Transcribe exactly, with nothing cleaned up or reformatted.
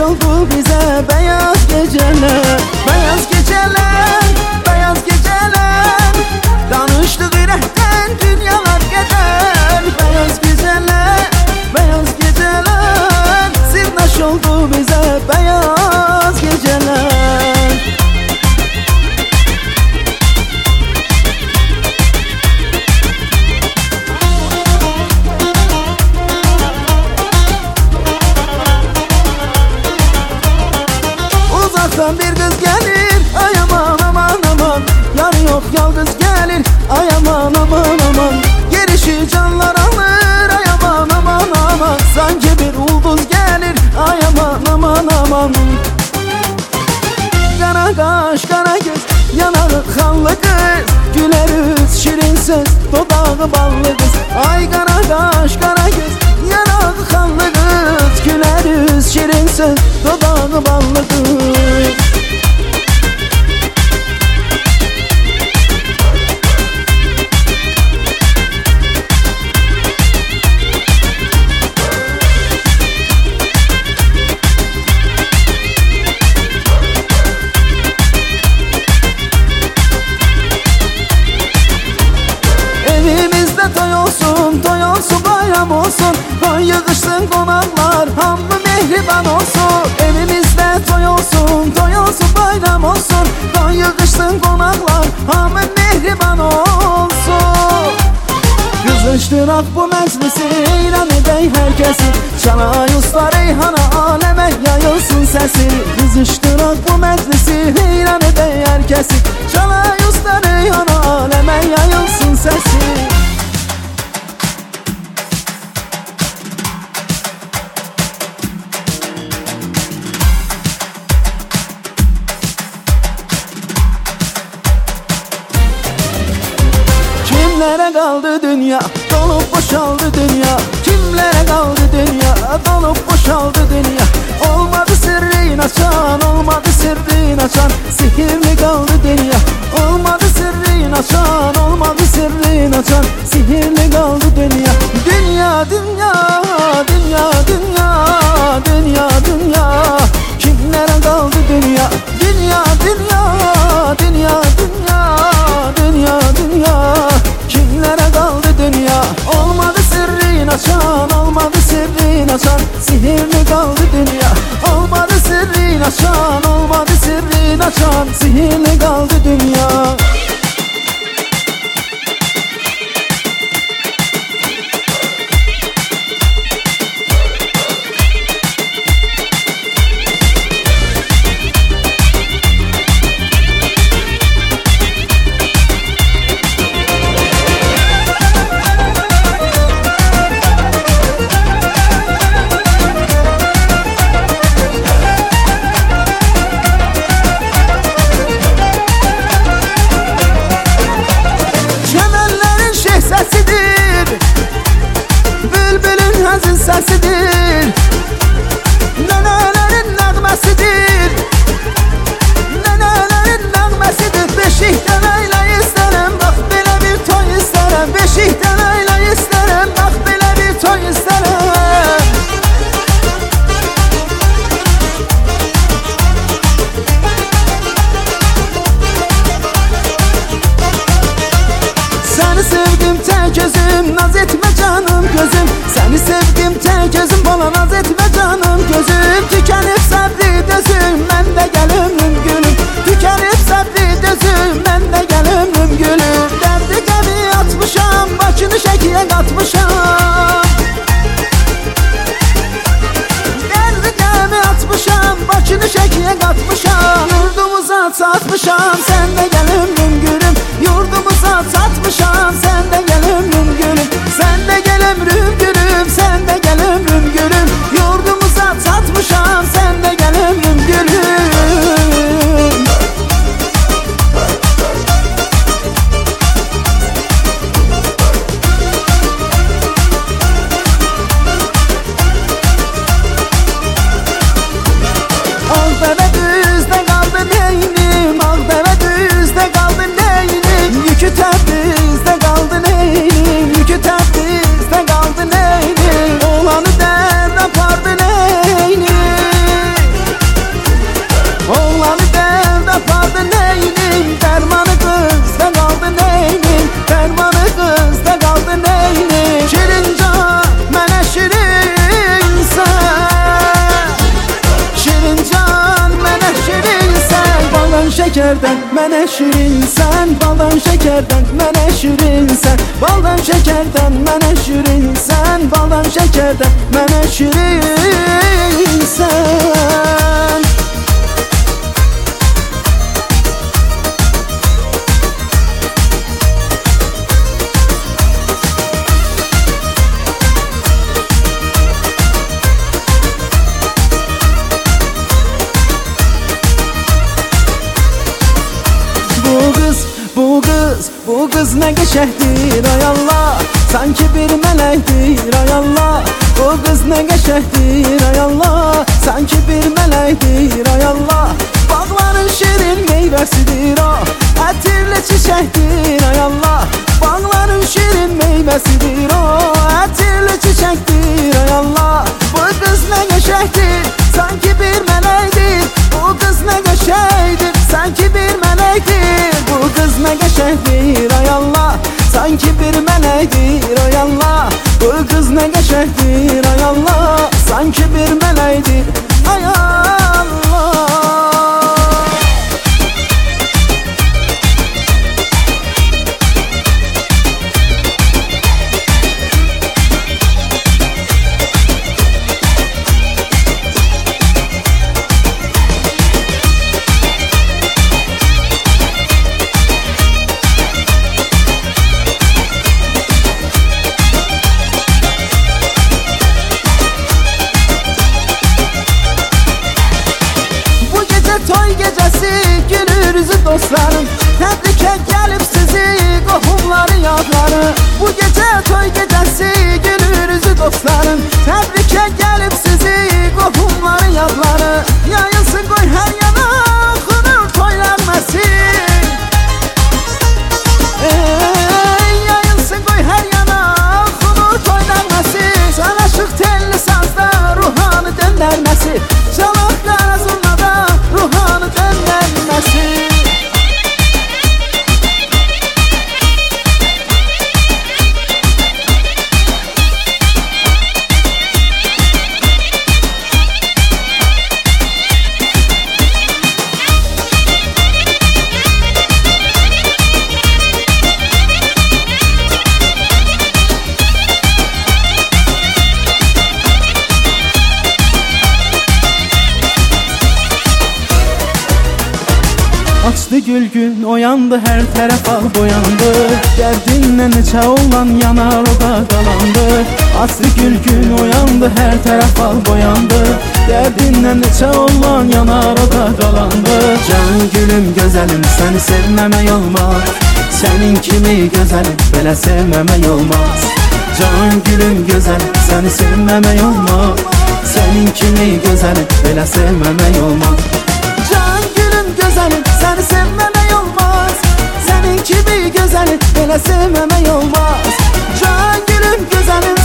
oldu bize beyaz geceler. Beyaz geceler, beyaz geceler, danıştık ürəkdən dünyalar qədər. Beyaz geceler, beyaz geceler, sirdaş oldu bize beyaz geceler. Uzaktan bir kız gelir, ay aman aman aman, yarı yok yalnız gelir, ay aman aman aman. Gelişi canlar alır, ay aman aman aman, sanki bir ulduz gelir, ay aman aman aman. Kara kaş, kara göz, yanağı kanlı kız, güleriz şirin söz, dodağı ballı kız. Ay kara kaş, kara göz, yanağı kanlı kız, güleriz şirin söz, dodağı ballı kız. Toy olsun, toy olsun, bayram olsun, toy yığışsın konaklar, hamı mehriban olsun. Evimizde toy olsun, toy olsun, bayram olsun, toy yığışsın konaklar, hamı mehriban olsun. Kızıştırak bu meclisi, ilan edey herkesi, Çalay usta Reyhan'a aleme yayılsın sesi. Kızıştırak bu meclisi, ilan edey herkesi, Çalay usta Reyhan'a aleme yayılsın sesi. Kimlere kaldı dünya, dolup boşaldı dünya. Kimlere kaldı dünya, dolup boşaldı dünya. Olmadı sırrını açan, olmadı sırrını açan, sihirli kaldı dünya. Olmadı sırrını açan, olmadı sırrını açan, sihirli kaldı dünya. Dünya, dünya, dünya, dünya, dünya, dünya. Kimlere kaldı dünya, dünya, dünya, dünya, dünya, dünya, dünya. Kimlere kaldı dünya? Olmadı sırrını açan, olmadı sırrını açan, sihirli kaldı dünya. Olmadı sırrını açan, olmadı sırrını açan, sihirli kaldı dünya. Bülbülün hazin sesidir, nenelerin nəğməsidir, nenelerin nəğməsidir. Beşikdən əylə istərəm, bax belə bir toy istərəm. Beşikdən əylə istərəm, bax belə bir toy istərəm. Səni sevdim tək gözüm, naz etmə canım gözüm. Səni sevdim tək gözüm, bana naz etmə canım gözüm. Tükənib səbri dözüm, mən də gəl ömrüm gülüm. Tükənib səbri dözüm, mən də gəl ömrüm gülüm. Dərdi qəmi atmışam, başını şəkiyə qatmışam. Dərdi qəmi atmışam, başını şəkiyə qatmışam. Yurdumuza çatmışam, sən də gəl ömrüm gülüm. Yurdumuza çatmışam, sən də gəl ömrüm gülüm. Sən də gəl ömrüm gülüm, sən də gəl ömrüm gülüm. Yurdumuza çatmışam, sən də gəl ömrüm gülüm. Ağ dəvə düzdə qaldı neynim, ağ dəvə düzdə şekerden mənə şirinsən, baldan şekerden mənə şirinsən, baldan şekerden mənə şirinsən, baldan şekerden mənə şirinsən. Bu kız, bu kız, bu kız ne geçehdir ay Allah, sanki bir melektir ay Allah. Bu kız ne geçehdir ay Allah, sanki bir melektir ay Allah. Bağların şirin meyvesidir o, ətirli çiçektir ay Allah. Bağların şirin meyvesidir o, ətirli çiçektir ay Allah. Bu kız ne geçehdir, sanki bir melektir. Bu kız ne geçehdir, sanki bir melektir. Bu kız ne geçehdir ay Allah, sanki bir melektir ay Allah. Bu kız ne geçehdir ay Allah, sanki bir melektir ay Allah. Toy gecesi gülürüzü dostlarım, təbrikə gəlib sizi qohumları yadları. Bu gece toy gecesi gülürüzü dostlarım, təbrikə gəlib sizi qohumları yadları. Yayılsın qoy hər yana xınır toylənməsin, ey, yayılsın qoy hər yana xınır toylənməsin. Sanaşıq telli sazda ruhanı döndərməsi, çalaq qarazunada ruhanı döndərməsin. Açdı gül gün oyandı, her tərəf al boyandı. Dərdinlə neçə olan yanar o da qalandı. Açdı gül gün oyandı, hər tərəf al boyandı. Dərdinlə neçə olan yanar o da qalandı. Can gülüm gözəlim, səni sevməmək olmaz. Sənin kimi gözəlim, belə sevməmək olmaz. Can gülüm gözəlim, səni sevməmək olmaz. Sənin kimi gözəlim, belə sevməmək olmaz. Can gülüm gözəlim, səni sevməmək olmaz. Sənin kimi gözəlim, belə sevməmək olmaz. Can gülüm gözəlim,